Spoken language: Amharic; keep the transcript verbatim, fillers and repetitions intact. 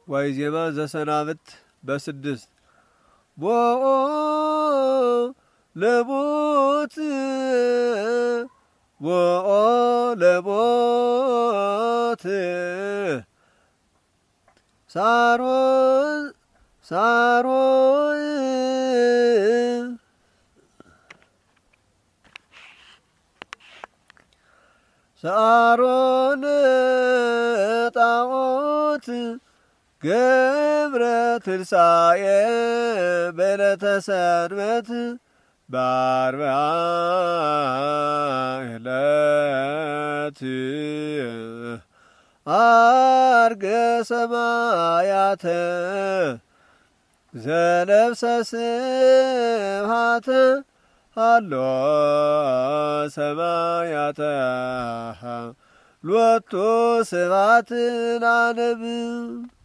ወይዜማ ዘሰናብት በስድስት ቦኦ ለቦት ቦኦ ለቦት ሳሮን ሳሮን ሳሮን ጣዖት ገብረ ትንሣኤ በዕለተ ሰንበት በአርብዓ ዕለት አርገ ሰማያተ ዘለብሰ ስብሐተ ሃሎ ሰማያተ ሎቱ ስብሐት ለዓለም